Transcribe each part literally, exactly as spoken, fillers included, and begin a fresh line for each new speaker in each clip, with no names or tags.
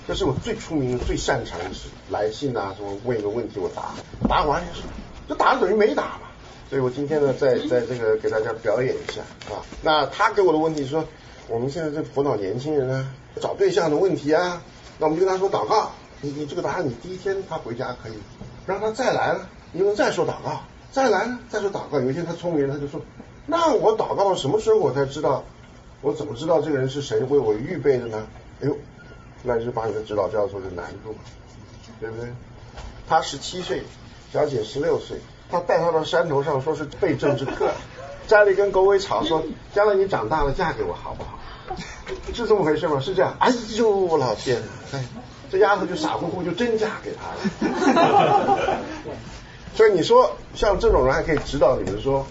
这是我最出名的、最擅长的事。来信啊，什么问一个问题我答，答完也是，这答了等于没答嘛。所以我今天呢，在在这个给大家表演一下啊。那他给我的问题说，我们现在这辅导年轻人啊，找对象的问题啊，那我们就跟他说祷告。你你这个答案，你第一天他回家可以，让他再来了，你就再说祷告，再来了再说祷告。有一天他聪明了，他就说，那我祷告什么时候我才知道？我怎么知道这个人是谁为我预备的呢？哎呦，那就把你的指导教授的难度，对不对？他十七岁，小姐十六岁，他带她到山头上说是背政治课，摘了一根狗尾草说，将来你长大了嫁给我好不好？是这么回事吗？是这样？哎呦，我老天哪！哎，这丫头就傻乎乎就真嫁给他了。所以你说像这种人还可以指导你们说，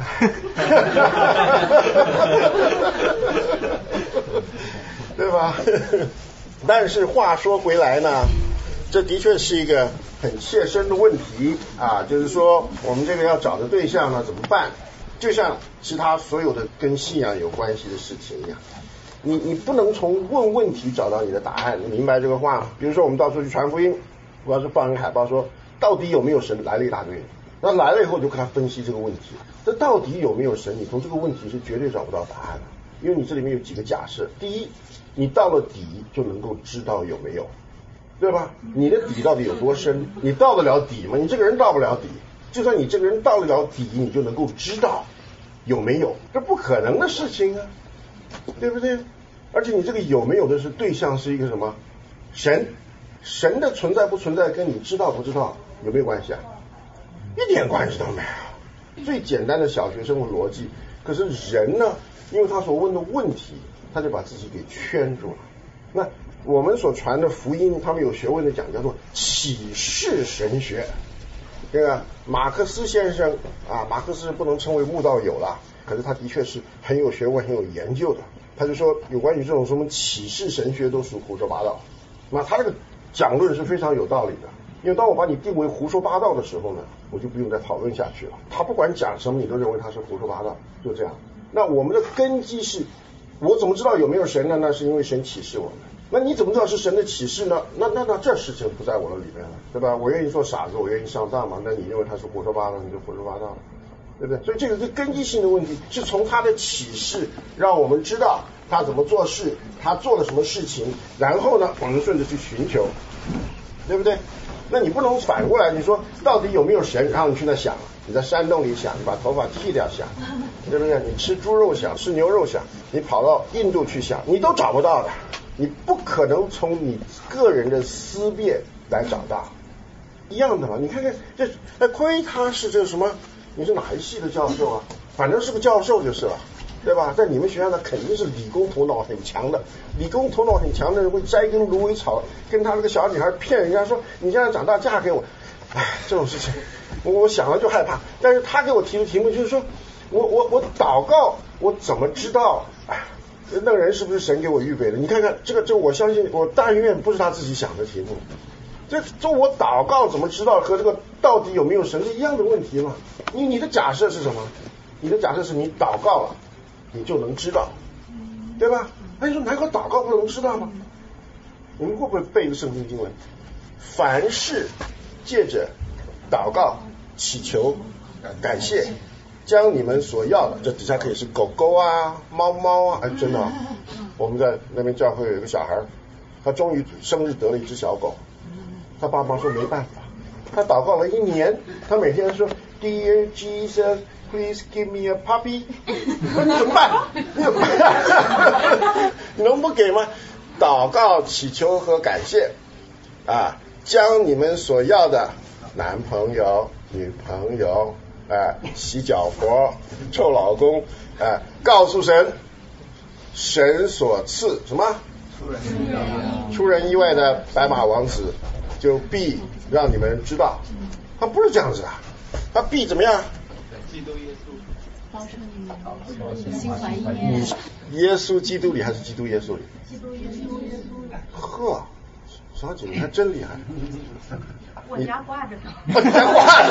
对吧？但是话说回来呢，这的确是一个很切身的问题啊，就是说我们这个要找的对象呢怎么办？就像其他所有的跟信仰有关系的事情一样，你你不能从问问题找到你的答案，你明白这个话吗？比如说我们到处去传福音，我要是放一个海报说到底有没有神，来了一大堆人，那来了以后就跟他分析这个问题，这到底有没有神？你从这个问题是绝对找不到答案的，因为你这里面有几个假设。第一，你到了底就能够知道有没有，对吧？你的底到底有多深？你到得了底吗？你这个人到不了底，就算你这个人到得了底，你就能够知道有没有，这不可能的事情啊，对不对？而且你这个有没有的是对象是一个什么？神，神的存在不存在跟你知道不知道有没有关系啊？一点关系都没有。最简单的小学生物逻辑，可是人呢，因为他所问的问题，他就把自己给圈住了。那我们所传的福音，他们有学问的讲叫做启示神学，对吧？马克思先生啊，马克思不能称为慕道友了，可是他的确是很有学问、很有研究的。他就说，有关于这种什么启示神学都属胡说八道。那他这个讲论是非常有道理的，因为当我把你定为胡说八道的时候呢，我就不用再讨论下去了。他不管讲什么，你都认为他是胡说八道，就这样。那我们的根基是，我怎么知道有没有神呢？那是因为神启示我们。那你怎么知道是神的启示呢？那那那这事情不在我的里面了，对吧？我愿意做傻子，我愿意上当嘛。那你认为他是胡说八道，你就胡说八道了，对不对？所以这个是根基性的问题，是从他的启示让我们知道他怎么做事，他做了什么事情，然后呢，我们顺着去寻求，对不对？那你不能反过来，你说到底有没有神，然后你去那想，你在山洞里想，你把头发剃掉想，对不对？你吃猪肉想，吃牛肉想，你跑到印度去想，你都找不到的，你不可能从你个人的思辨来找到。一样的嘛，你看看这，那亏他是这个什么？你是哪一系的教授啊？反正是个教授就是了，对吧？在你们学校呢，肯定是理工头脑很强的，理工头脑很强的人会摘根芦苇草，跟他那个小女孩骗人家说，你将来长大嫁给我。哎，这种事情我想了就害怕。但是他给我提的题目就是说，我我我祷告，我怎么知道？哎，那个人是不是神给我预备的？你看看这个，这我相信，我但愿不是他自己想的题目。这这我祷告怎么知道和这个到底有没有神是一样的问题嘛？你你的假设是什么？你的假设是你祷告了，你就能知道，对吧？那你说难道祷告不能知道吗？我们会不会背一个圣经经文？凡事借着祷告、祈求、感谢，将你们所要的，这底下可以是狗狗啊、猫猫啊，哎，真的、啊，我们在那边教会有一个小孩，他终于生日得了一只小狗，他爸妈说没办法，他祷告了一年，他每天说 Dear Jesus。Please give me a puppy 。那你怎么办？你怎么办？你能不给吗？祷告、祈求和感谢啊，将你们所要的男朋友、女朋友、啊、洗脚婆、臭老公、啊、告诉神，神所赐什么？出人意外，出人意外的白马王子，就必让你们知道。他不是这样子的，他必怎么样？
基督耶稣，
保守你们心怀意念。
耶稣基督里还是基督耶稣里？
基督耶稣耶稣。
呵，小姐你还真厉害。
我家挂着呢。
我家挂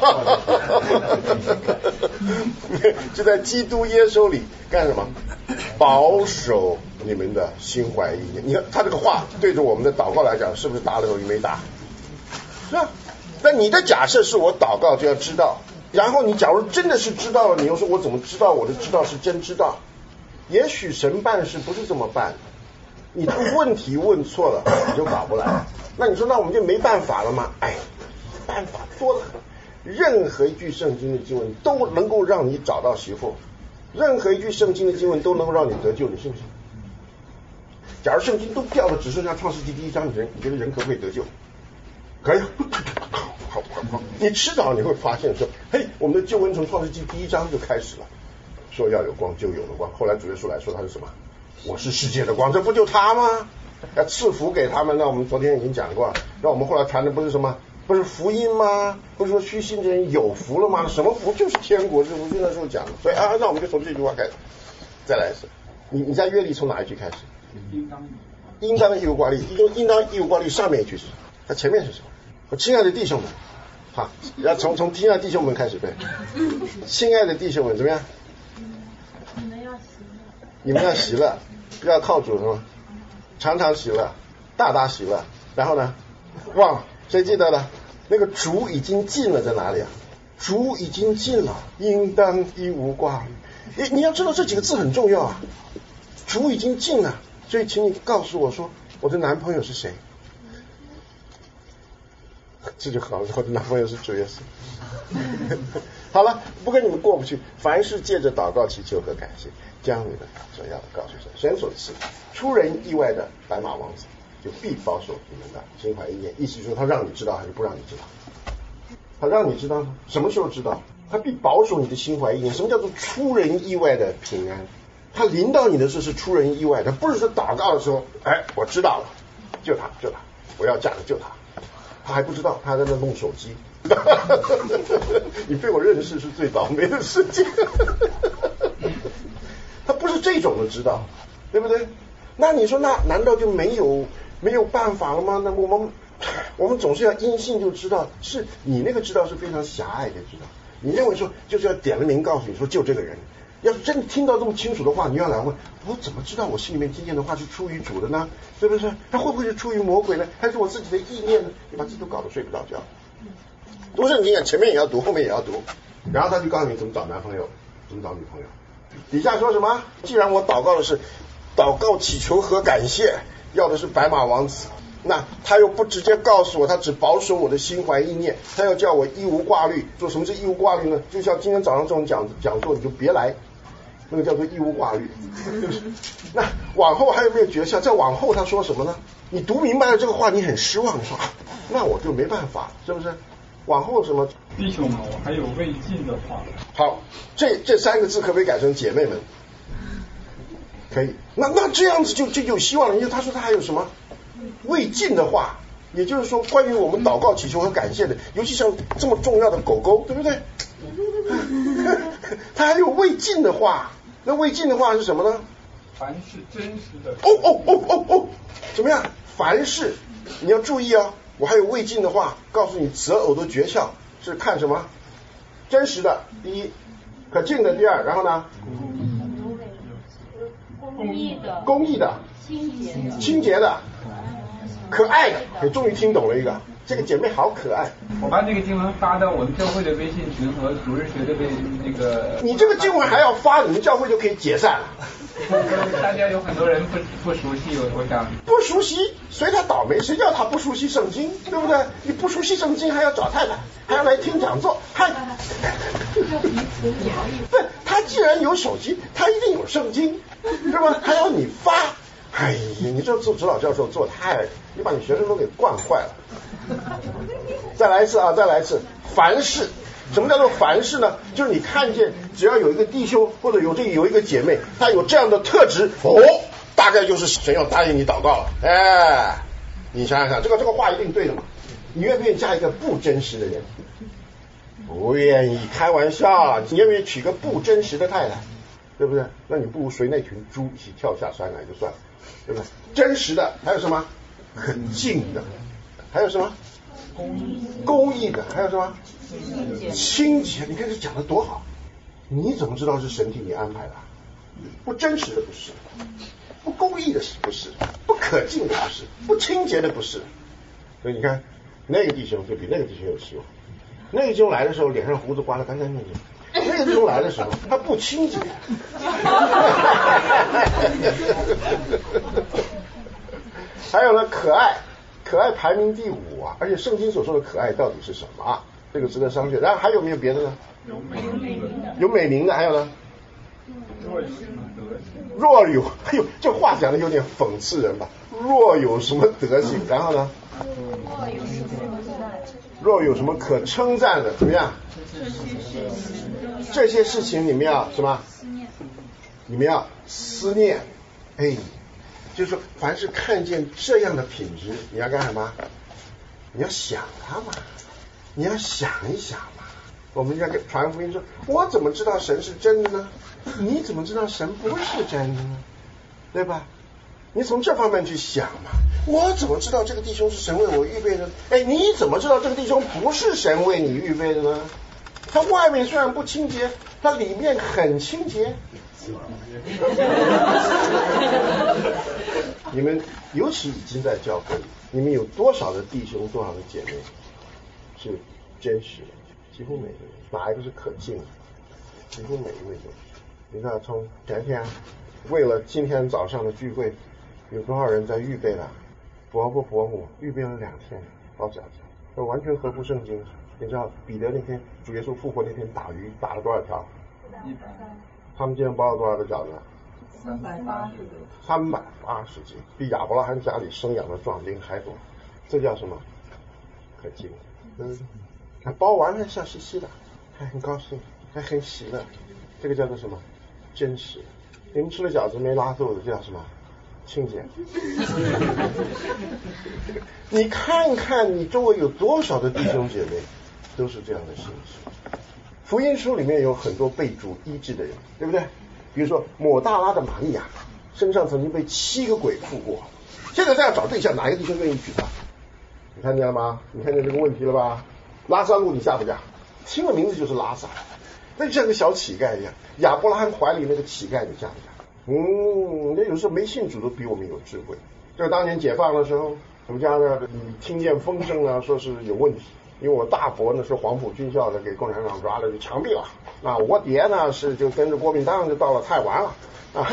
着，哎呦，就在基督耶稣里干什么？ 保守你们的心怀意念。你看他这个话对着我们的祷告来讲，是不是答了等于没答？是啊。那你的假设是我祷告就要知道，然后你假如真的是知道了，你又说我怎么知道我的知道是真知道？也许神办事不是这么办，你的问题问错了，你就搞不来。那你说那我们就没办法了吗？哎，办法多得很。任何一句圣经的经文都能够让你找到媳妇，任何一句圣经的经文都能够让你得救，你信不信？假如圣经都掉了，只剩下创世纪第一章，你你觉得人可不可以得救？可以。好好好，你迟早你会发现说，嘿，我们的救恩从创世纪第一章就开始了，说要有光就有了光。后来主耶稣来说他是什么？我是世界的光，这不就他吗？要赐福给他们。那我们昨天已经讲过了，那我们后来谈的不是什么？不是福音吗？不是说虚心的人有福了吗？什么福？就是天国，是我那时候讲的。所以啊，那我们就从这句话开始，再来一次。你你在约里从哪一句开始？应当应当义无挂虑，应应当义无挂虑上面一句是，它前面是什么？我亲爱的弟兄们，好，要从从亲爱的弟兄们开始背。亲爱的弟兄们，怎么样？
你们要喜乐，
你们要喜乐，要靠主是吗？常常喜乐，大大喜乐。然后呢？忘了。谁记得了？那个主已经进了，在哪里啊？主已经进了，应当一无挂虑。你你要知道这几个字很重要啊。主已经进了，所以请你告诉我说，我的男朋友是谁？这就好了，我的男朋友是主耶稣。好了，不跟你们过不去。凡是借着祷告祈求和感谢，将你的所要的告诉神，神所赐出人意外的白马王子，就必保守你们的心怀意念。意思就是说，他让你知道还是不让你知道？他让你知道呢？什么时候知道？他必保守你的心怀意念。什么叫做出人意外的平安？他临到你的时候是出人意外的，不是说祷告的时候，哎，我知道了，救他，救他，我要嫁的救他。他还不知道，他还在那弄手机。你被我认识是最倒霉的事情。他不是这种的知道，对不对？那你说，那难道就没有没有办法了吗？那我们我们总是要因信就知道，是你那个知道是非常狭隘的知道。你认为说就是要点了名告诉你说就这个人。要是真的听到这么清楚的话，你要来问我怎么知道我心里面听见的话是出于主的呢？是不是？他会不会是出于魔鬼呢？还是我自己的意念呢？你把自己都搞得睡不着觉。读圣经啊，前面也要读，后面也要读，然后他就告诉你怎么找男朋友，怎么找女朋友。底下说什么？既然我祷告的是祷告祈求和感谢，要的是白马王子，那他又不直接告诉我，他只保守我的心怀意念，他要叫我一无挂虑。说什么是一无挂虑呢？就像今天早上这种讲讲座，你就别来，那个叫做一无挂虑，对不对？那往后还有没有诀窍？再往后他说什么呢？你读明白了这个话，你很失望，你说啊，那我就没办法，是不是？往后什么？
弟兄们，我还有未尽的话。
好，这这三个字可不可以改成姐妹们？可以。那那这样子就就有希望了，因为他说他还有什么未尽的话，也就是说关于我们祷告祈求和感谢的，尤其像这么重要的狗狗，对不对？他还有未尽的话，那未尽的话是什么呢？
凡是真实的。
哦哦哦哦哦，怎么样？凡是，你要注意啊！我还有未尽的话，告诉你择偶的诀窍是看什么？真实的，第一；可敬的，第二。然后呢？
公益的，
公益的，
清洁的，
清洁的，可爱的。你终于听懂了一个，这个姐妹好可爱。
我把这个经文发到我们教会的微信群和主日学的微那个。
你这个经文还要发，你们教会就可以解散了。
大家有很多人不不熟悉，我我想
不熟悉，随他倒霉，谁叫他不熟悉圣经，对不对？你不熟悉圣经，还要找太太，还要来听讲座，还对，他既然有手机，他一定有圣经，是吧？还要你发，哎呀，你这做指导教授做太，你把你学生都给惯坏了。再来一次啊，再来一次，凡事。什么叫做凡事呢？就是你看见只要有一个弟兄或者有这有一个姐妹，他有这样的特质，哦，大概就是神要答应你祷告了。哎，你想想看，这个这个话一定对的嘛？你愿不愿意嫁一个不真实的人？不愿意，开玩笑，你愿不愿意娶个不真实的太太？对不对？那你不如随那群猪一起跳下山来就算了，对不对？真实的还有什么？很近的，还有什么？公益公益的，还有什么？清洁。你看这讲的多好，你怎么知道是神替你安排的？ 不真实的不是，不公义的是不是，不可敬的不是，不清洁的不是。所以你看，那个弟兄就比那个弟兄有希望。那个弟兄来的时候，脸上胡子刮得干干净净；那个弟兄来的时候，他不清洁。还有呢，可爱，可爱排名第五啊！而且圣经所说的可爱到底是什么啊？这个值得商榷。然后还有没有别的呢？
有美名的，
有美名的，还有呢？
若有什么德行？
若有，哎呦，这话讲的有点讽刺人吧？若有什么德行，然后呢？
若有什么
若有什么可称赞的，怎么样？这些事情你们要什么？你们要思念。哎，就是说，凡是看见这样的品质，你要干什么？你要想它嘛，你要想一想嘛。我们要给传福音说，我怎么知道神是真的呢？你怎么知道神不是真的呢？对吧？你从这方面去想嘛。我怎么知道这个弟兄是神为我预备的？哎，你怎么知道这个弟兄不是神为你预备的呢？他外面虽然不清洁，他里面很清洁。你们尤其已经在教会里，你们有多少的弟兄，多少的姐妹是真实的？几乎每个人，哪一个是可敬的？几乎每一位都是。你看，从前天为了今天早上的聚会，有多少人在预备了？伯父伯母预备了两天包饺子，这完全合乎圣经。你知道彼得那天主耶稣复活那天打鱼打了多少条？
一百。
他们今天包了多少个饺子？
三百八十个。
三百八十斤，比亚伯拉罕家里生养的壮丁还多。这叫什么？可敬。嗯，还包完还笑嘻嘻的，还很高兴，还很喜乐。这个叫做什么？真实。你们吃了饺子没拉肚子，这叫什么？清洁。你看看你周围有多少的弟兄姐妹都是这样的心情。福音书里面有很多被主医治的人，对不对？比如说抹大拉的玛利亚身上曾经被七个鬼附过，现在这样找对象，哪一个弟兄愿意娶她？你看见了吗？你看见这个问题了吧？拉撒路你嫁不嫁？听了名字就是拉撒，那就像个小乞丐一样。亚伯拉罕怀里那个乞丐你嫁不嫁？嗯，那有时候没信主都比我们有智慧。这个当年解放的时候，我们家呢，你听见风声呢，说是有问题，因为我大伯呢是黄埔军校的，给共产党抓了就枪毙了。那我爹呢是就跟着国民党就到了台湾了啊。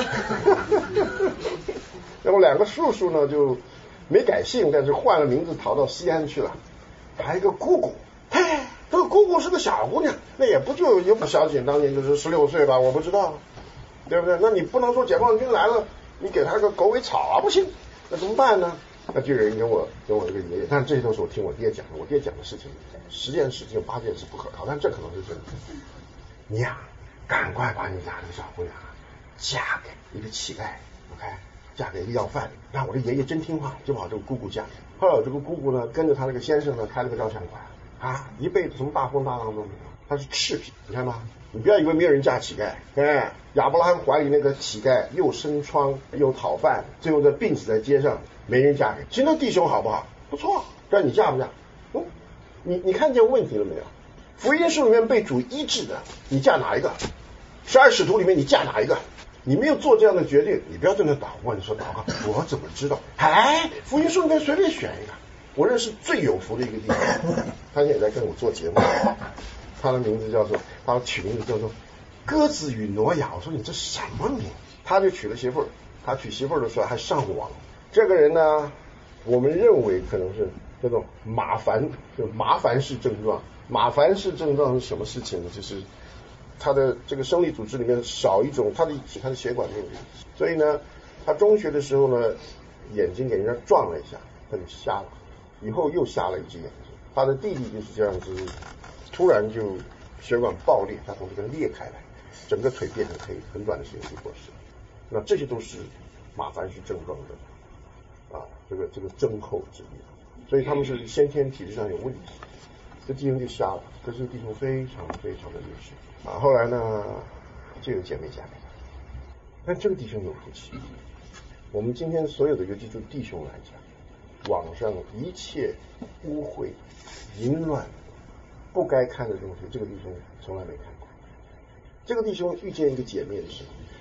那么两个叔叔呢就没改姓，但是换了名字逃到西安去了。还有一个姑姑，嘿，这个姑姑是个小姑娘，那也不就有小姐当年就是十六岁吧，我不知道。对不对？那你不能说解放军来了，你给他个狗尾草啊，不行，那怎么办呢？那就有人跟我跟我这个爷爷，但这些都是我听我爹讲的，我爹讲的事情，十件事情八件是不可靠，但这可能是真的。你呀、啊，赶快把你家这个小姑娘嫁给一个乞丐 ，OK， 嫁给一个要饭的，让我这爷爷真听话，就把这个姑姑嫁给。后来我这个姑姑呢，跟着他那个先生呢，开了个照相馆啊，一辈子什么大风大浪都没有，他是赤贫，你看吗？你不要以为没有人嫁乞丐，哎，亚伯拉罕怀里那个乞丐又生疮又讨饭，最后在病死在街上，没人嫁给。其实那弟兄好不好？不错，但你嫁不嫁？嗯，你你看见问题了没有？福音书里面被主医治的，你嫁哪一个？十二使徒里面你嫁哪一个？你没有做这样的决定，你不要在那祷告。你说祷告，我怎么知道？哎，福音书里面随便选一个。我认识最有福的一个弟兄，他现在也在跟我做节目。他的名字叫做，他取名字叫做鸽子与挪亚。我说你这什么名？他就娶了媳妇儿，他娶媳妇儿的时候还上网。这个人呢，我们认为可能是叫做马凡，就麻烦式症状。马凡式症状是什么事情呢？就是他的这个生理组织里面少一种，他的他的血管没有力，所以呢，他中学的时候呢，眼睛给人家撞了一下，他就瞎了，以后又瞎了一只眼睛。他的弟弟就是这样子。突然就血管爆裂，他从这边裂开来，整个腿变成黑，很短的时间就过世了。那这些都是马凡氏症状的啊，这个这个症候之一，所以他们是先天体质上有问题。这弟兄就瞎了，可是弟兄非常非常的优秀啊。后来呢，就有姐妹嫁给他，但这个弟兄有福气。我们今天所有的尤其就弟兄来讲，网上一切污秽、淫乱。不该看的东西，这个弟兄从来没看过。这个弟兄遇见一个姐妹的时候，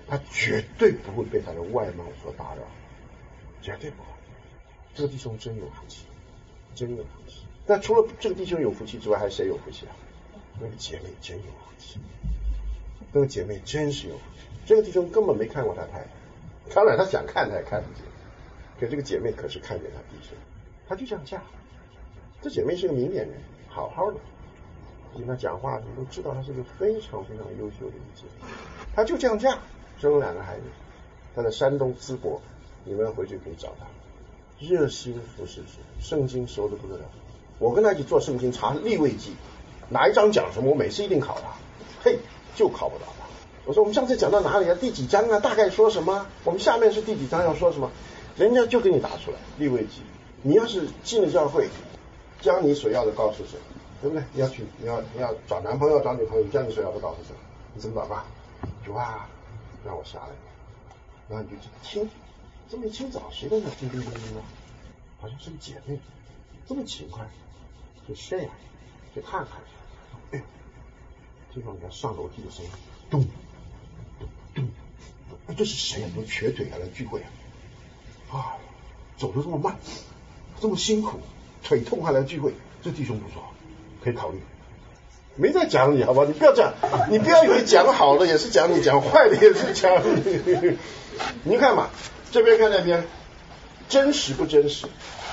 他绝对不会被他的外貌所打扰，绝对不会。这个弟兄真有福气，真有福气。那除了这个弟兄有福气之外，还有谁有福气啊？那个姐妹真有福气，那个姐妹真是有福气。这个弟兄根本没看过他太太，当然他想看他也看不见，可这个姐妹可是看见他弟兄，他就这样嫁。这姐妹是个明眼人，好好的，听他讲话，你都知道他是个非常非常优秀的一姐妹。他就这样嫁，生了两个孩子。他在山东淄博，你们回去可以找他，热心服侍主，圣经熟得不得了。我跟他一起做圣经查利未记，哪一章讲什么，我每次一定考他，嘿，就考不到他。我说我们上次讲到哪里啊？第几章啊？大概说什么？我们下面是第几章要说什么？人家就给你答出来，利未记。你要是进了教会，将你所要的告诉神，对不对？你要去，你要你要找男朋友找女朋友，将你所要的告诉神，你怎么祷告？主啊，让我下来。然后你就听，这么一清早谁在那叮叮叮叮啊？好像是个姐妹，这么勤快，就下呀，就看看，哎，听到人家上楼梯的声音，咚咚咚，哎，这是谁啊？都瘸腿还来聚会啊？啊，走得这么慢，这么辛苦，腿痛还来聚会，这弟兄不错，可以考虑。没在讲你好不好？你不要讲，你不要以为讲好的也是讲你，讲坏的也是讲你。你看嘛，这边看那边，真实不真实？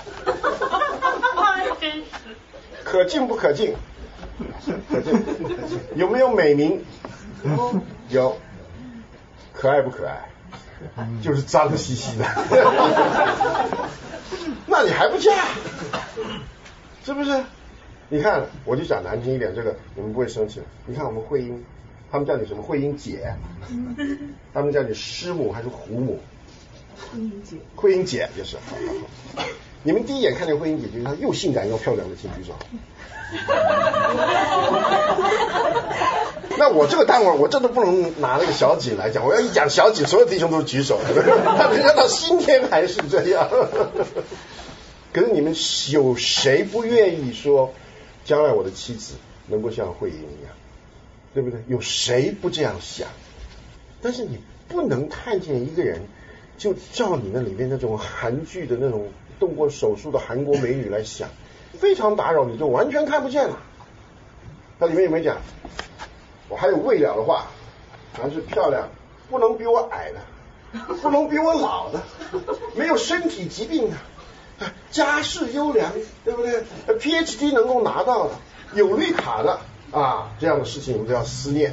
真实。
可敬不可敬？可敬。有没有美名？有。可爱不可爱？就是脏兮兮的。那你还不嫁？是不是？你看，我就讲难听一点，这个你们不会生气。你看我们慧英，他们叫你什么？慧英姐，他们叫你师母还是胡母？
慧英姐，
慧英姐就是。好好好，你们第一眼看见慧英姐，觉得她又性感又漂亮的，请举手。那我这个单位我真的不能拿那个小景来讲，我要一讲小景，所有弟兄都举手，他们要到今天还是这样。可是你们有谁不愿意说，将来我的妻子能够像慧英一样，对不对？有谁不这样想？但是你不能看见一个人，就照你那里面那种韩剧的那种动过手术的韩国美女来想，非常打扰你，就完全看不见了。那里面有没有讲？我还有未了的话，凡是漂亮，不能比我矮的，不能比我老的，没有身体疾病的。家世优良，对不对 ？P H D 能够拿到的，有绿卡的啊，这样的事情你们都要思念。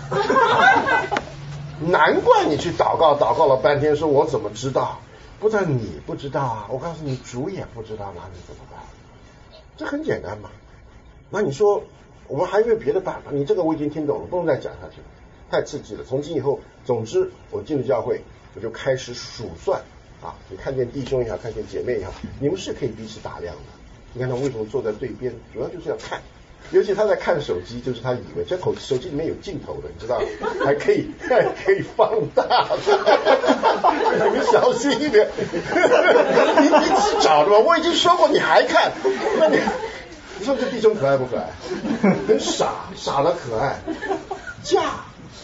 难怪你去祷告，祷告了半天，说我怎么知道？不但你不知道啊，我告诉你，主也不知道，那你怎么办？这很简单嘛。那你说，我们还有没有别的办法？你这个我已经听懂了，不能再讲下去了，太刺激了。从今以后，总之我进了教会，我就开始数算。啊，你看见弟兄也好，看见姐妹也好，你们是可以彼此打量的。你看他为什么坐在对边，主要就是要看。尤其他在看手机，就是他以为这口手机里面有镜头的，你知道，还可以还可以放大的。你们小心一点，你你自己找的吧。我已经说过，你还看，那你你说这弟兄可爱不可爱？很傻，傻的可爱，嫁。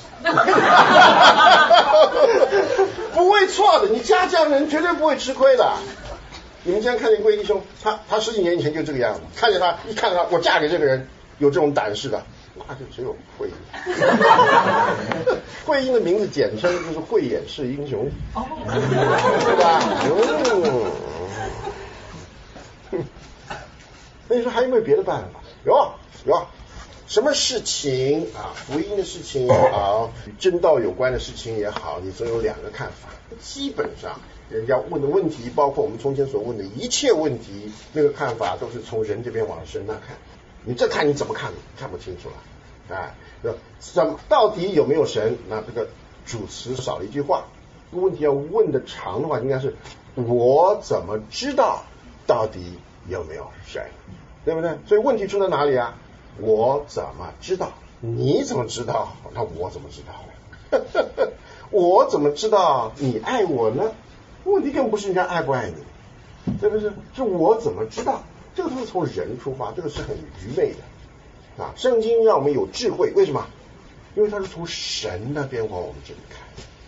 不会错的，你家这样的人绝对不会吃亏的。你们今天看见贵弟兄，他他十几年以前就这个样子，看见他一看他，我嫁给这个人有这种胆识的，那就只有慧英。慧英的名字简称就是慧眼识英雄，对吧？嗯。那你说还有没有别的办法？有有。什么事情啊，福音的事情也好，与真道有关的事情也好，你总有两个看法。基本上人家问的问题，包括我们从前所问的一切问题，那个看法都是从人这边往神那看。你这看你怎么看，看不清楚了。哎，怎么到底有没有神？那这个主词少了一句话。这个问题要问的长的话，应该是我怎么知道到底有没有神，对不对？所以问题出在哪里啊？我怎么知道？你怎么知道？那我怎么知道？我怎么知道你爱我呢？问题根本不是人家爱不爱你，对不对？是我怎么知道？这个都是从人出发，这个是很愚昧的啊！圣经让我们有智慧，为什么？因为它是从神那边往我们这里看。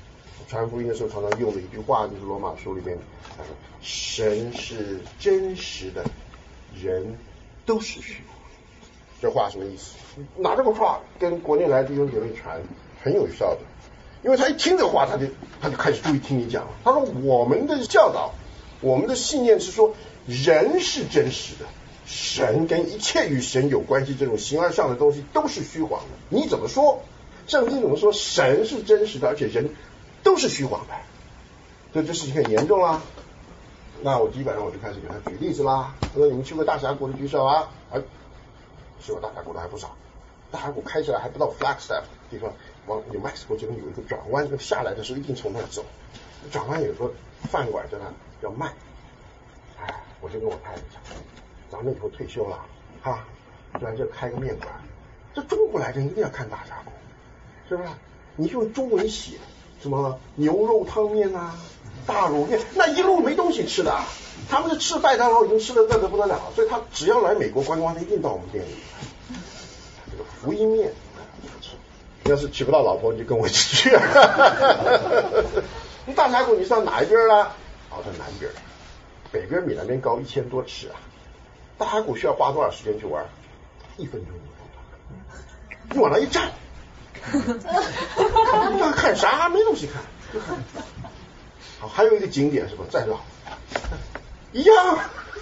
传福音的时候常常用的一句话，就是罗马书里面他说神是真实的，人都是虚妄。这话什么意思？拿这个话跟国内来的弟兄姐妹传很有效的，因为他一听这话，他就他就开始注意听你讲了。他说我们的教导，我们的信念是说人是真实的，神跟一切与神有关系这种形而上的东西都是虚谎的。你怎么说？圣经怎么说？神是真实的，而且人都是虚谎的。所以这事情很严重啦。那我基本上我就开始给他举例子啦。他说你们去过大峡谷的举手啊？哎，去过大峡谷的还不少。大峡谷开起来还不到 Flagstaff 地方，往 New Mexico 这边有一个转弯，那下来的时候一定从那走。转弯有个饭馆在那要卖，哎，我就跟我太太讲，咱们以后退休了，哈，就来这开个面馆。这中国来的人一定要看大峡谷，是不是？你用中文写什么牛肉汤面啊、大卤面，那一路没东西吃的，他们是吃麦当劳已经吃的饿得不得了，所以他只要来美国观光，他一定到我们店里。这个福音面，要是娶不到老婆，你就跟我一起去。你大峡谷你上哪一边啦？哦，在南边，北边比南边高一千多尺啊。大峡谷需要花多少时间去玩？一分钟。你往那一站，你要看啥？没东西看。好，还有一个景点是吧？再绕，一样。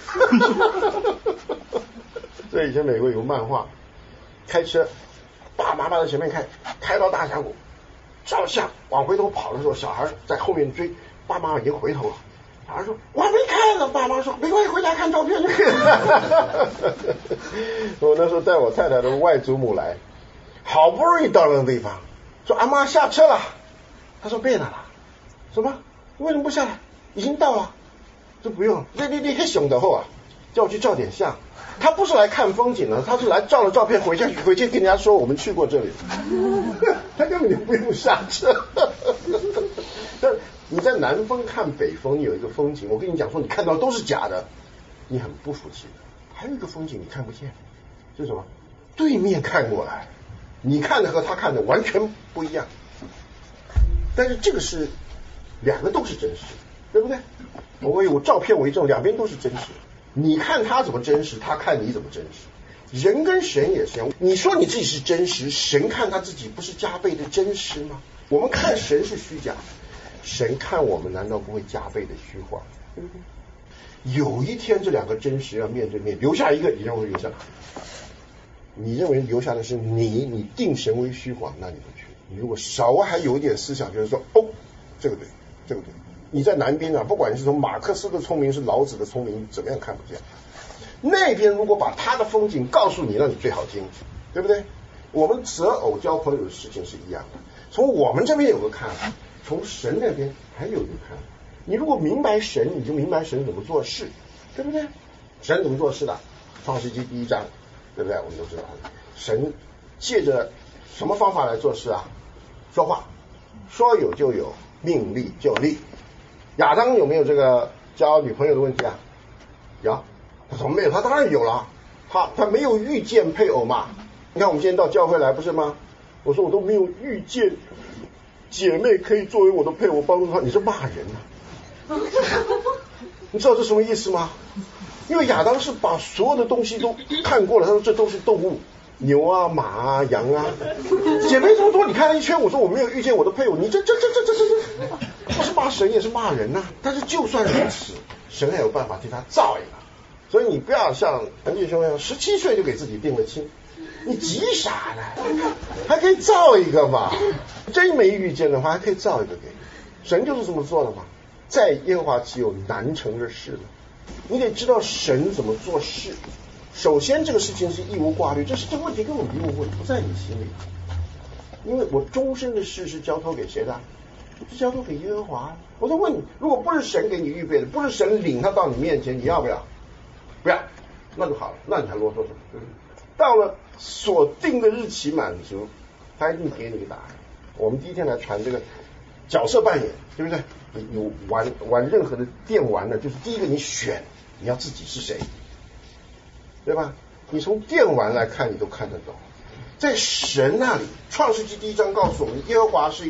所以以前美国有个漫画，开车，爸爸妈妈在前面开，开到大峡谷，照相，往回头跑的时候，小孩在后面追，爸妈已经回头了。小孩说：“我还没看呢。”爸妈说：“没关系，回家看照片就可以了。”我那时候带我太太的外祖母来。好不容易到了那个地方，说阿妈下车了。他说别了啦，什么？为什么不下来？已经到了。这不用，你你你很凶的后啊，叫我去照点相。他不是来看风景的，他是来照了照片回家回去跟人家说我们去过这里。他根本就不用下车。但你在南风看北风，你有一个风景，我跟你讲说你看到都是假的，你很不服气。还有一个风景你看不见，是什么？对面看过来。你看的和他看的完全不一样，但是这个是两个都是真实，对不对？我有照片为证，两边都是真实。你看他怎么真实，他看你怎么真实。人跟神也是一样，你说你自己是真实，神看他自己不是加倍的真实吗？我们看神是虚假，神看我们难道不会加倍的虚幻？对不对？有一天这两个真实要面对面，留下一个，你认为留下哪？你认为留下的是你，你定神为虚谎，那你不去。你如果稍微还有一点思想，就是说，哦，这个对，这个对。你在南边啊，不管是从马克思的聪明，是老子的聪明，怎么样看不见。那边如果把他的风景告诉你，那你最好听，对不对？我们择偶交朋友的事情是一样的。从我们这边有个看法，从神那边还有一个看法。你如果明白神，你就明白神怎么做事，对不对？神怎么做事的？创世纪第一章。对不对？我们都知道，神借着什么方法来做事啊？说话，说有就有，命立就立。亚当有没有这个交女朋友的问题啊？有，他怎么没有？他当然有了。他他没有遇见配偶嘛？你看我们今天到教会来不是吗？我说我都没有遇见姐妹可以作为我的配偶帮助他，你是骂人啊？你知道这什么意思吗？因为亚当是把所有的东西都看过了，他说这都是动物，牛啊、马啊、羊啊，姐妹这么多，你看了一圈，我说我没有遇见我的配偶，你这这这这这这这，不是骂神也是骂人呐、啊。但是就算如此，神还有办法替他造一个，所以你不要像陈弟兄一样，十七岁就给自己定了亲，你急啥呢？还可以造一个嘛？真没遇见的话，还可以造一个给你。神就是这么做的嘛，在耶和华岂有难成的事呢？你得知道神怎么做事。首先这个事情是义无挂虑，这是这个问题根本不用问，不在你心里。因为我终身的事是交托给谁的？是交托给耶和华。我在问你，如果不是神给你预备的，不是神领他到你面前，你要不要？不要，那就好了，那你还啰嗦什么？到了所定的日期满足，他一定给你个答案。我们第一天来传这个角色扮演，对不对？你玩玩任何的电玩呢，就是第一个你选你要自己是谁，对吧？你从电玩来看，你都看得懂。在神那里，创世纪第一章告诉我们，耶和华是一个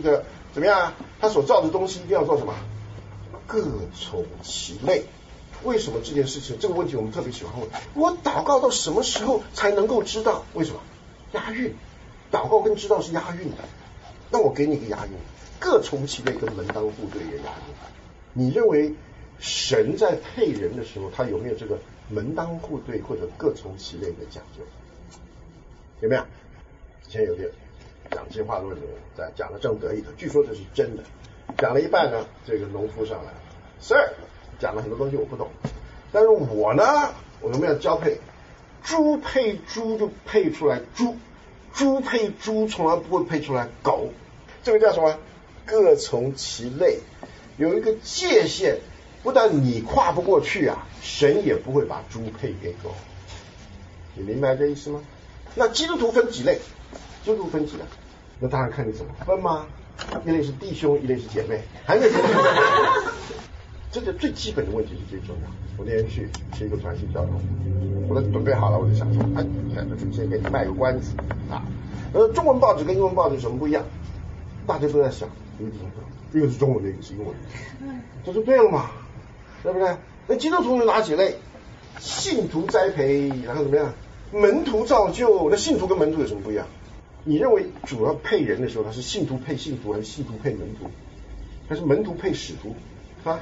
怎么样啊？他所造的东西一定要做什么？各从其类。为什么这件事情这个问题我们特别喜欢问？我祷告到什么时候才能够知道？为什么？押韵，祷告跟知道是押韵的。那我给你一个押韵，各从其类跟门当户对也押韵。你认为神在配人的时候，他有没有这个门当户对或者各从其类的讲究？有没有？以前有点讲进化论的人在讲的正得意的，据说这是真的。讲了一半呢，这个农夫上来了 ，Sir， 讲了很多东西我不懂，但是我呢，我们要交配，猪配猪就配出来猪，猪配猪从来不会配出来狗，这个叫什么？各从其类，有一个界限，不但你跨不过去啊，神也不会把猪配给狗。你明白这意思吗？那基督徒分几类？基督徒分几类？那当然看你怎么分吗？一类是弟兄，一类是姐妹，还没分。这个最基本的问题是最重要。我那天去是一个传信教堂，我都准备好了，我就想说，哎，先给你卖个关子啊。呃，中文报纸跟英文报纸有什么不一样？大家都在想，一个一个是中文的，一个是英文的，这就对了嘛，对不对？那基督徒有哪几类？信徒栽培，然后怎么样？门徒造就。那信徒跟门徒有什么不一样？你认为主要配人的时候，他是信徒配信徒，还是信徒配门徒，还是门徒配使徒啊？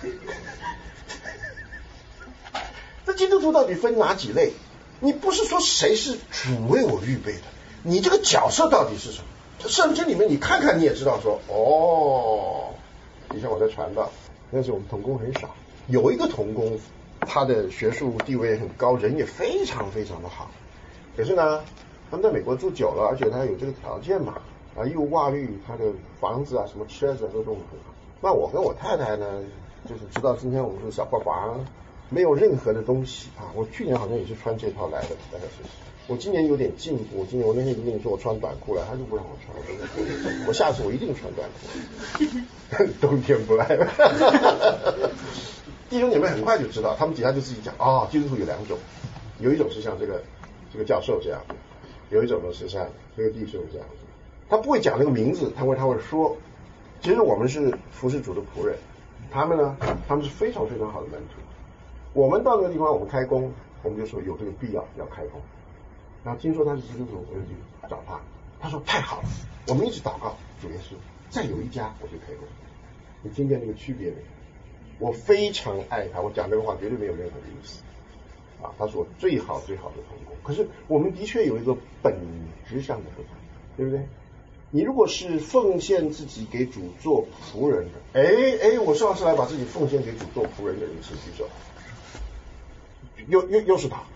这基督徒到底分哪几类？你不是说谁是主为我预备的，你这个角色到底是什么？圣经里面你看看你也知道说，哦，以前我在传道，那时候我们同工很少，有一个同工，他的学术地位很高，人也非常非常的好，可是呢，他们在美国住久了，而且他有这个条件嘛，啊，义务挂虑，他的房子啊，什么车子啊都弄得很好。那我跟我太太呢，就是直到今天我们是小爸爸，没有任何的东西啊。我去年好像也是穿这套来的，大概是。我今年有点进步，我今年我那天就跟你说我穿短裤了，他就不让我穿，我下次我一定穿短裤，冬天不来了。弟兄姐妹很快就知道，他们底下就自己讲啊、哦，基督徒有两种，有一种是像这个这个教授这样的，有一种呢是像这个弟兄这样子。他不会讲那个名字，他会他会说，其实我们是服侍主的仆人，他们呢，他们是非常非常好的门徒。我们到那个地方，我们开工，我们就说有这个必要要开工。然后听说他是基督徒，我就去找他，他说太好了，我们一直祷告，主耶稣，再有一家我就开工。你听见这个区别没有？我非常爱他，我讲这个话绝对没有任何的意思啊，他是我最好最好的同工。可是我们的确有一个本质上的不同，对不对？你如果是奉献自己给主做仆人的，哎哎，我上次来把自己奉献给主做仆人的人，请举手。又又又是他。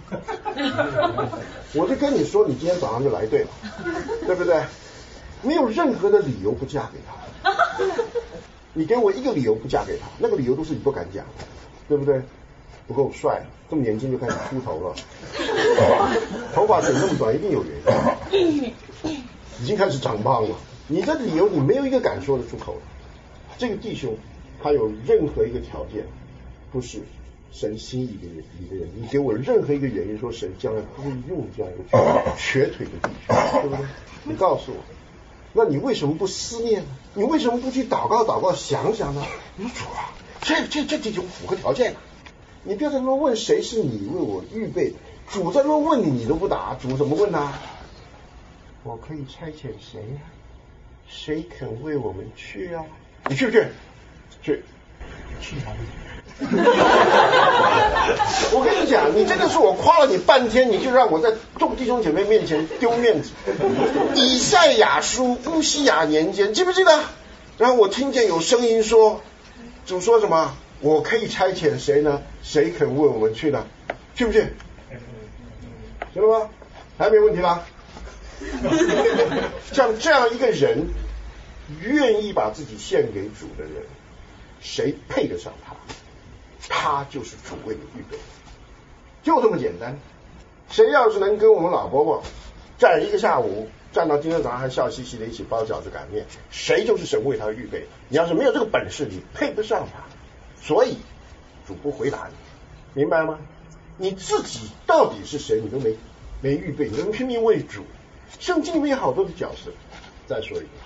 我就跟你说，你今天早上就来对了，对不对？没有任何的理由不嫁给他。你给我一个理由不嫁给他，那个理由都是你不敢讲的，对不对？不够帅，这么年轻就开始秃头了，头发剪那么短一定有原因，已经开始长胖了。你的理由你没有一个敢说得出口的。这个弟兄他有任何一个条件不是神心意的一个人，你给我任何一个原因说神将来不会用这样一个瘸腿的弟兄，对不对？你告诉我，那你为什么不思念呢？你为什么不去祷告祷告想想呢？你说主啊，这这这弟兄符合条件了。你不要在那问谁是你为我预备的，主在那问你你都不答，主怎么问呢？我可以差遣谁呀、啊？谁肯为我们去啊？你去不去？去。去哪里？我跟你讲，你真的是我夸了你半天，你就让我在众弟兄姐妹面前丢面子。以赛亚书乌西雅年间，记不记得？然后我听见有声音说，主说什么？我可以差遣谁呢？谁肯为我们去呢？去不去？行了吗？还没问题吧？像这样一个人，愿意把自己献给主的人，谁配得上他？他就是主为你预备的，就这么简单。谁要是能跟我们老伯伯站一个下午，站到今天早上还笑嘻嘻的一起包饺子擀面，谁就是神为他预备的。你要是没有这个本事，你配不上他。所以主不回答你，明白吗？你自己到底是谁，你都没没预备，你都拼命为主。圣经里面有好多的角色。再说一个，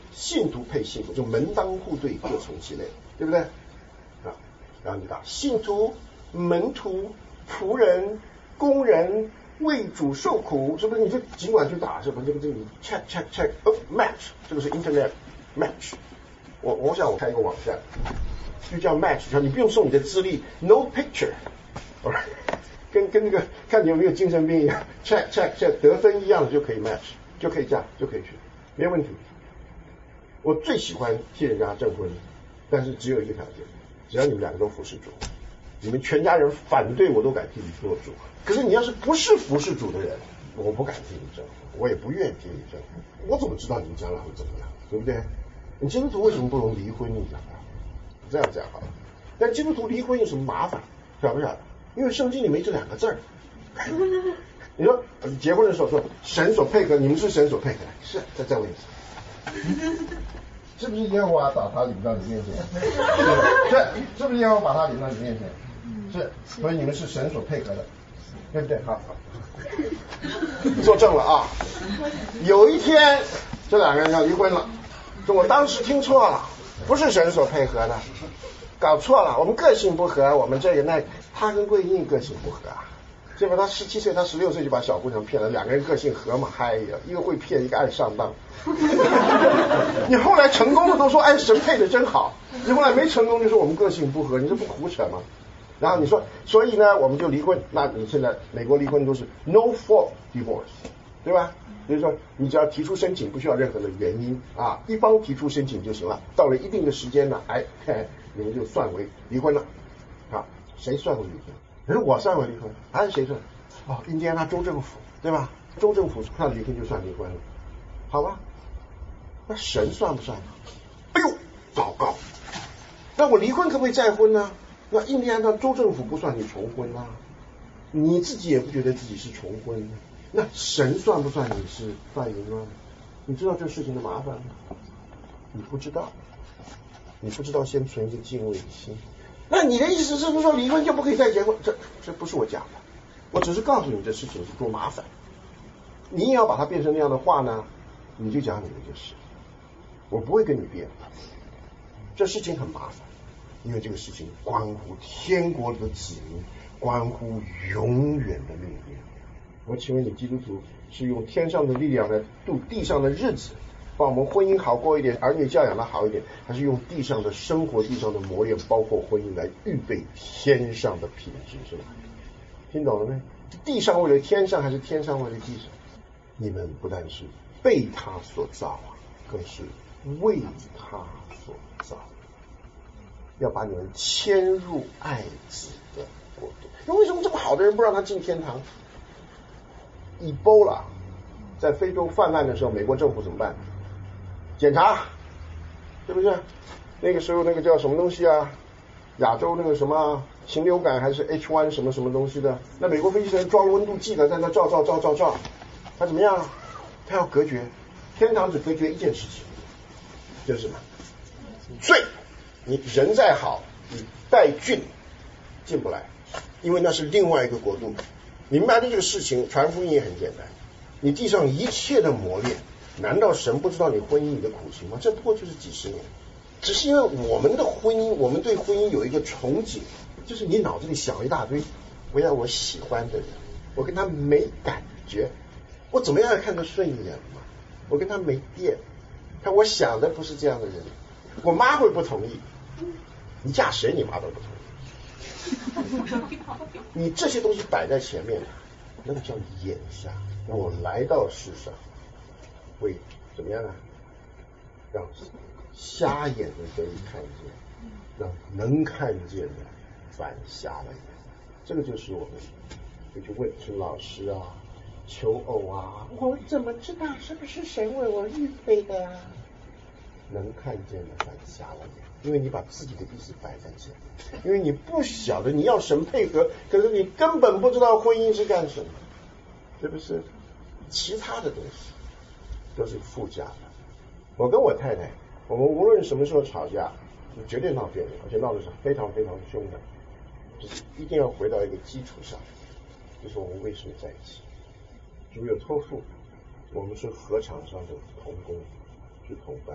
信徒配信徒，就门当户对，各从其类，对不对？啊，然后你打信徒、门徒、仆人、工人、为主受苦，是不是？你就尽管去打，是不是？这个这个 check check check， 哦 match， 这个是 internet match。我我想我开一个网站，就叫 match， 你不用送你的资历 ，no picture， 跟跟那个看你有没有精神病一样 ，check check check 得分一样的就可以 match， 就可以这样就可以去，没问题。我最喜欢替人家证婚，但是只有一个条件，只要你们两个都服侍主，你们全家人反对我都敢替你做主。可是你要是不是服侍主的人，我不敢替你证婚，我也不愿意替你证婚。我怎么知道你们将来会怎么样，对不对？你基督徒为什么不能离婚？你讲啊，这样讲好了。但基督徒离婚有什么麻烦？晓不晓得？因为圣经里没这两个字儿。你说结婚的时候说神所配合，你们是神所配合的，是再再问一次。是不是耶和华把他领到你面前？是，是不是耶和华把他领到你面前？是，所以你们是神所配合的，对不对？好，好，作证了啊！有一天这两个人要离婚了，就我当时听错了，不是神所配合的，搞错了，我们个性不合，我们这个那，他跟桂英个性不合啊。结果他十七岁，他十六岁就把小姑娘骗了，两个人个性合嘛，嗨呀，一个会骗，一个爱上当。你后来成功了都说哎神配的真好，你后来没成功就说我们个性不合，你这不胡扯吗？然后你说所以呢我们就离婚，那你现在美国离婚都是 no fault divorce， 对吧？所以说你只要提出申请，不需要任何的原因啊，一方提出申请就行了，到了一定的时间呢，哎，你们就算为离婚了啊。谁算为离婚？可是我算为离婚，还是谁算？哦，印第安纳州政府，对吧？州政府算离婚就算离婚了，好吧？那神算不算？哎呦，糟糕！那我离婚可不可以再婚呢？那印第安纳州政府不算你重婚啊，你自己也不觉得自己是重婚，那神算不算你是犯淫乱？你知道这事情的麻烦吗？你不知道，你不知道先存一个敬畏的心。那你的意思是不是说离婚就不可以再结婚？这这不是我讲的，我只是告诉你这事情是多麻烦。你也要把它变成那样的话呢，你就讲你的就是，我不会跟你辩。这事情很麻烦，因为这个事情关乎天国的子民，关乎永远的命运。我请问你，基督徒是用天上的力量来度地上的日子，把我们婚姻好过一点，儿女教养的好一点，还是用地上的生活、地上的磨练，包括婚姻来预备天上的品质，是吧？听懂了没？地上为了天上，还是天上为了地上？你们不但是被他所造啊，更是为他所造，要把你们迁入爱子的国度。那为什么这么好的人不让他进天堂？以波拉在非洲泛滥的时候，美国政府怎么办？检查，是不是？那个时候那个叫什么东西啊？亚洲那个什么禽流感还是 H 一 什么什么东西的？那美国飞机人装温度计的，在那照照照照照，他怎么样？他要隔绝，天堂只隔绝一件事情，就是什么？罪。你人再好，你带菌进不来，因为那是另外一个国度。明白的这个事情，传福音也很简单。你地上一切的磨练，难道神不知道你婚姻里的苦情吗？这不过就是几十年，只是因为我们的婚姻，我们对婚姻有一个憧憬，就是你脑子里想一大堆，我要我喜欢的人，我跟他没感觉，我怎么样看得顺眼嘛？我跟他没电，看我想的不是这样的人，我妈会不同意，你嫁谁你妈都不同意。你这些东西摆在前面，那个叫眼瞎。我来到世上会怎么样啊？让瞎眼的得以看见，让能看见的反瞎了眼。这个就是我们就去问陈老师啊，求偶啊，我怎么知道是不是神为我预备的啊？能看见的反瞎了眼，因为你把自己的意思摆在前面，因为你不晓得你要神配合，可是你根本不知道婚姻是干什么，是不是？其他的东西都是附加的。我跟我太太，我们无论什么时候吵架，就绝对闹别扭，而且闹的是非常非常凶的，就是一定要回到一个基础上，就是我们为什么在一起。主有托付，我们是禾场上的同工，是同伴。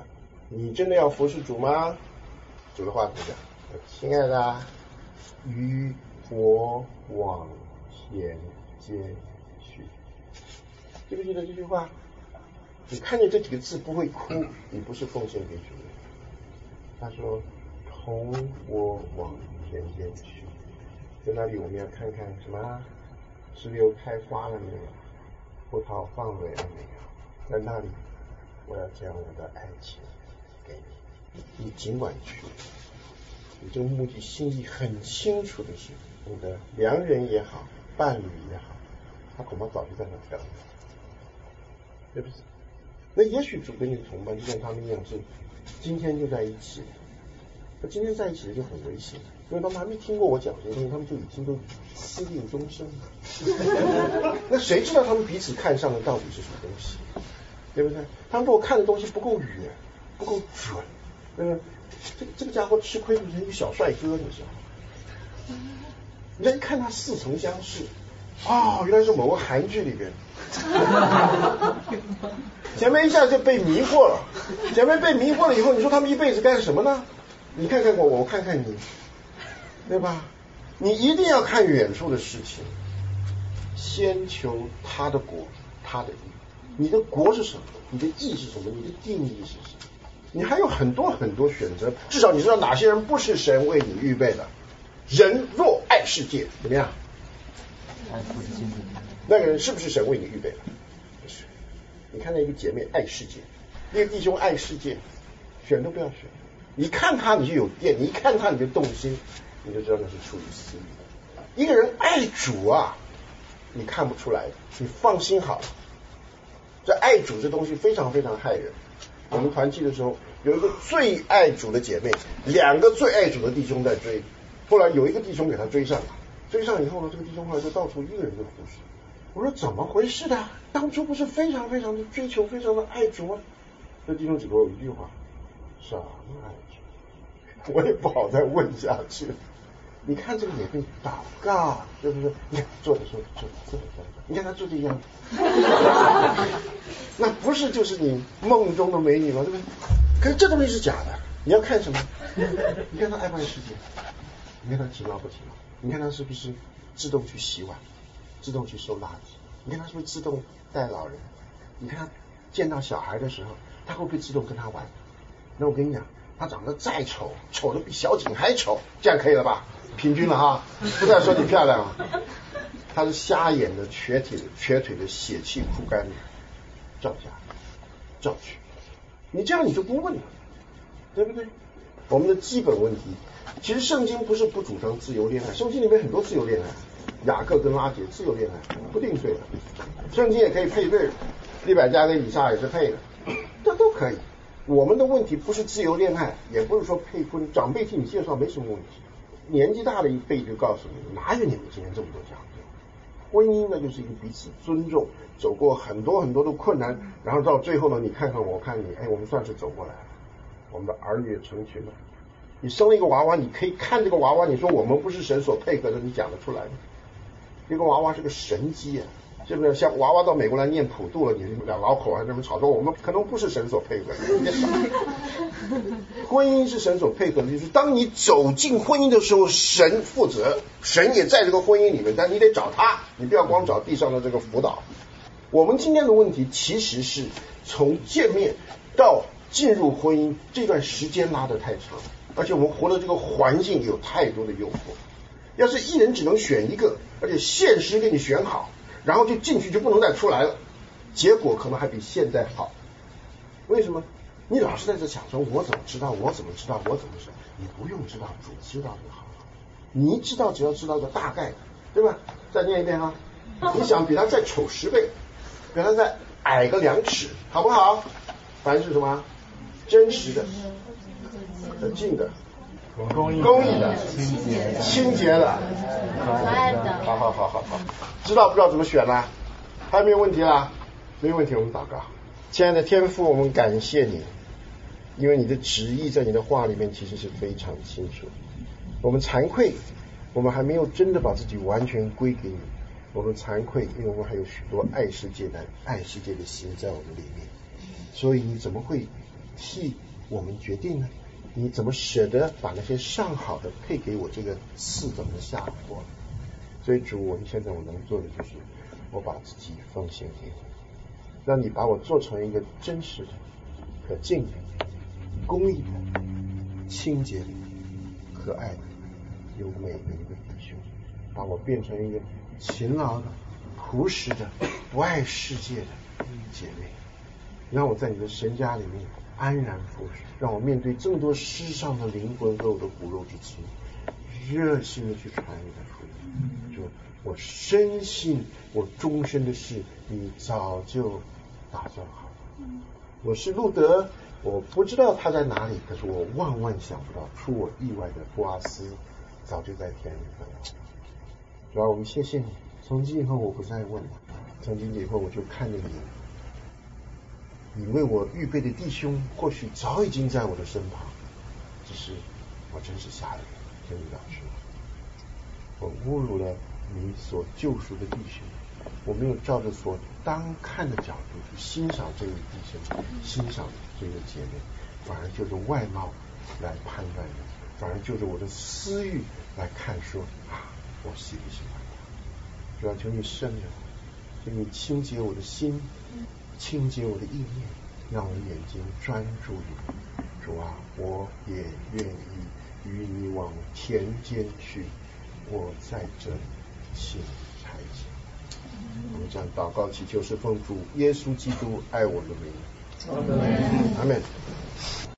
你真的要服侍主吗？主的话怎么讲？亲爱的，与我往前接续。记不记得这句话？你看见这几个字不会哭，你不是奉献给主的。他说同我往前接续。在那里我们要看看什么？石榴开花了没有？葡萄放蕊了没有？在那里我要将我的爱情给你，你尽管去。你这个目的心意很清楚的是，你的良人也好，伴侣也好，他恐怕早就在那等了，对不对？那也许主跟你同伴就像他们一样，是今天就在一起，那今天在一起的就很危险，因为他们还没听过我讲这些东西，他们就已经都私定终身了。那谁知道他们彼此看上的到底是什么东西？对不对？他们如果看的东西不够远，不够准，对不对？这这个家伙吃亏不是一个小帅哥，你知道吗？人看他似曾相识，哦，原来是某个韩剧里边。前面一下就被迷惑了，前面被迷惑了以后，你说他们一辈子干什么呢？你看看我，我看看你，对吧？你一定要看远处的事情，先求他的国，他的义。你的国是什么？你的义是什么？你的定义是什么？你还有很多很多选择，至少你知道哪些人不是神为你预备的。人若爱世界，怎么样？那个人是不是神为你预备的？不是。你看那一个姐妹爱世界，一个弟兄爱世界，选都不要选。你看他你就有电，你一看他你就动心，你就知道那是出于私欲。一个人爱主啊，你看不出来，你放心好了。这爱主这东西非常非常害人。我们团契的时候，有一个最爱主的姐妹，两个最爱主的弟兄在追，后来有一个弟兄给他追上了，追上以后呢，这个弟兄后来就到处一个人就服侍。我说怎么回事的？当初不是非常非常的追求，非常的爱主吗？这弟兄只给我一句话：什么爱主？我也不好再问下去。你看这个也可以祷告，是不是？你看做的时候做做的做的，你看他做这样，那不是就是你梦中的美女吗？对不对？可是这东西是假的，你要看什么？你看他爱不爱世界？你看他勤劳不勤劳？你看他是不是自动去洗碗，自动去收垃圾？你看他是不是自动带老人？你看他见到小孩的时候，他会不会自动跟他玩？那我跟你讲，他长得再丑，丑的比小景还丑，这样可以了吧？平均了哈，不再说你漂亮了。他是瞎眼的、瘸腿的、瘸腿的、血气枯干的，照家照去。你这样你就不问了，对不对？我们的基本问题，其实圣经不是不主张自由恋爱，圣经里面很多自由恋爱，雅各跟拉结自由恋爱不定罪的，圣经也可以配对，利百加跟以撒也是配的，这都可以。我们的问题不是自由恋爱，也不是说配婚，长辈替你介绍没什么问题。年纪大的一辈就告诉你，哪有你们今天这么多讲究？婚姻呢就是一个彼此尊重，走过很多很多的困难，然后到最后呢，你看看我看你，哎，我们算是走过来了，我们的儿女也成群了。你生了一个娃娃，你可以看这个娃娃，你说我们不是神所配合的，你讲得出来吗？这个娃娃是个神机啊，是不是？像娃娃到美国来念普渡了，你们俩老口还这么吵说我们可能不是神所配合的，别傻。婚姻是神所配合的，就是当你走进婚姻的时候，神负责，神也在这个婚姻里面，但你得找他，你不要光找地上的这个辅导。我们今天的问题其实是从见面到进入婚姻这段时间拉得太长，而且我们活的这个环境有太多的诱惑。要是一人只能选一个，而且现实给你选好，然后就进去就不能再出来了，结果可能还比现在好。为什么？你老是在这想说我怎么知道我怎么知道我怎么知道，你不用知道，主知道就好了。你知道只要知道个大概，对吧？再念一遍啊！你想比他再丑十倍，比他再矮个两尺，好不好？凡是什么真实的、很近的、公益的、清洁清洁的、可爱的，好好好好好，知道不知道怎么选啦？还有没有问题啦？没有问题，我们祷告。亲爱的天父，我们感谢你，因为你的旨意在你的话里面其实是非常清楚。我们惭愧，我们还没有真的把自己完全归给你。我们惭愧，因为我们还有许多爱世界的爱世界的心在我们里面。所以你怎么会替我们决定呢？你怎么舍得把那些上好的配给我这个次等的下货？所以主，我们现在我能做的就是，我把自己奉献给你，让你把我做成一个真实的、可敬的、公义的、清洁的、可爱的、优美的一个弟兄，把我变成一个勤劳的、朴实的、不爱世界的姐妹，让我在你的神家里面安然服侍，让我面对这么多世上的灵魂和我的骨肉之亲，热心的去传你的福音。就我深信我终身的事你早就打算好了。我是路德，我不知道他在哪里，可是我万万想不到，出我意外的波阿斯早就在天里分了。主要我们谢谢你，从今以后我不再问了，从今以后我就看着你，你为我预备的弟兄或许早已经在我的身旁，只是我真是瞎了眼，天理老师，我侮辱了你所救赎的弟兄，我没有照着所当看的角度去欣赏这位弟兄，欣赏这位姐妹，反而就着外貌来判断人，反而就着我的私欲来看说啊，我喜不喜欢他。主要求你圣人，求你清洁我的心，清洁我的意念，让我的眼睛专注于主啊，我也愿意与你往田间去，我在这里，请差遣。我们将祷告祈求是奉主耶稣基督爱我的名。阿门。阿门。